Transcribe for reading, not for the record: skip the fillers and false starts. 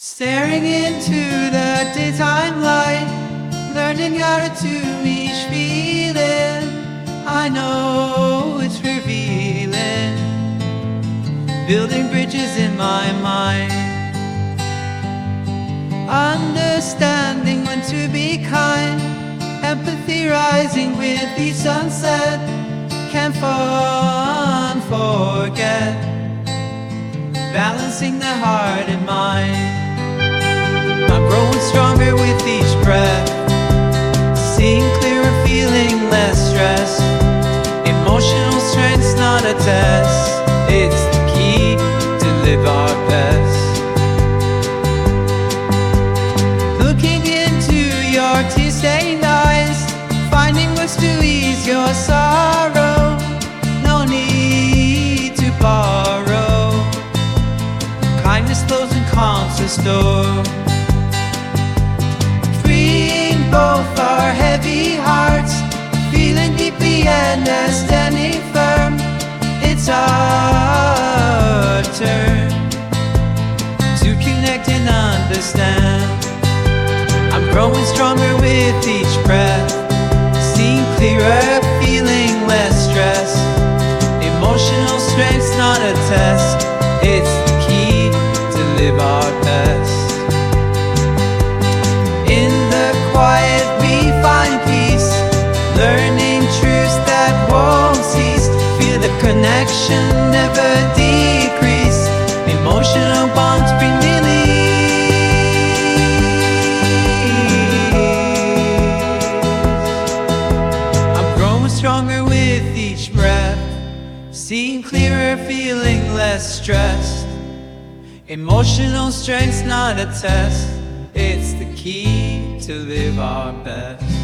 Staring into the daytime light, learning how to tune each feeling. I know it's revealing, building bridges in my mind, understanding when to be kind, empathy rising with each sunset. Can't forget, balancing the heart and mind. I'm growing stronger with each breath, seeing clearer, feeling less stress. Emotional strength's not a test, it's the key to live our best. Looking into your tear-stained eyes, finding words to ease your sorrow. No need to borrow, kindness flows and calms the storm. Both our heavy hearts, feeling deeply and standing firm. It's our turn to connect and understand. I'm growing stronger with each breath, seeing clearer, feeling less stress. Emotional strength's not a test, it's the key to live our best. In the quiet we find peace, learning truths that won't cease. Feel the connection never decrease, emotional bonds bring release. I'm growing stronger with each breath, seeing clearer, feeling less stressed. Emotional strength's not a test, it's the key to live our best.